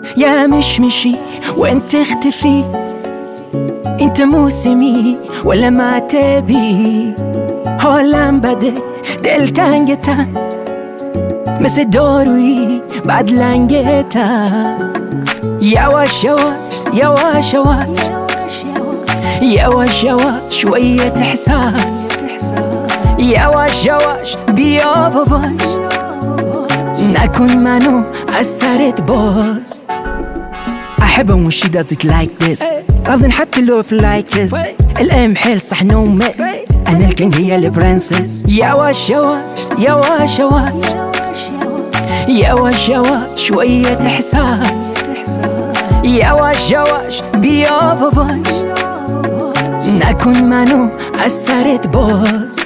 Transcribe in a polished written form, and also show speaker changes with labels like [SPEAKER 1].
[SPEAKER 1] يا مشمشي وين تختفي؟ انت موسمي ولا ما تبي؟ هولم بده دل تنگتن مثل دارویی بعد لنگتن. یواش یواش یواش یواش یواش یواش شوية احساس. یواش یواش بیا باباش نکن منو اثرت باز. احبها when she does it like this. اظن حتى لو في لايكس الام حيل صح نو ميكس. انا الكينج هي البرنسس. يواش يواش يواش يواش يواش يواش شوية احساس. يواش يواش بیا باباش نکن منو اثرت باز.